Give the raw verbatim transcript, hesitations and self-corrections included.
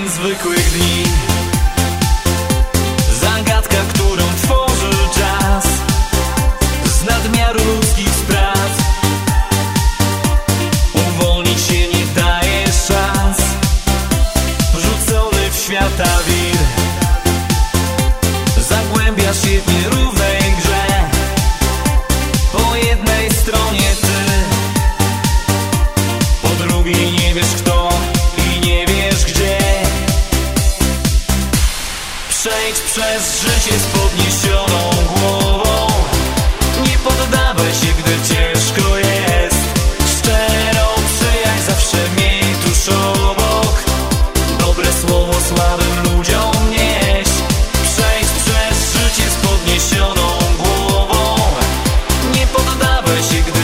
zwykłych dni. Zagadka, którą tworzy czas z nadmiaru ludzkich spraw. Uwolnić się nie daje szans, rzucony w świata wir. Zagłębiasz się w nierównej grze, po jednej stronie ty, po drugiej nie wiesz kto i nie wiesz gdzie. Przejdź przez życie z podniesioną głową, nie poddawaj się, gdy ciężko jest. Szczerą przyjaźń zawsze miej tuż obok, dobre słowo słabym ludziom nieś. Przejdź przez życie z podniesioną głową, nie poddawaj się, gdy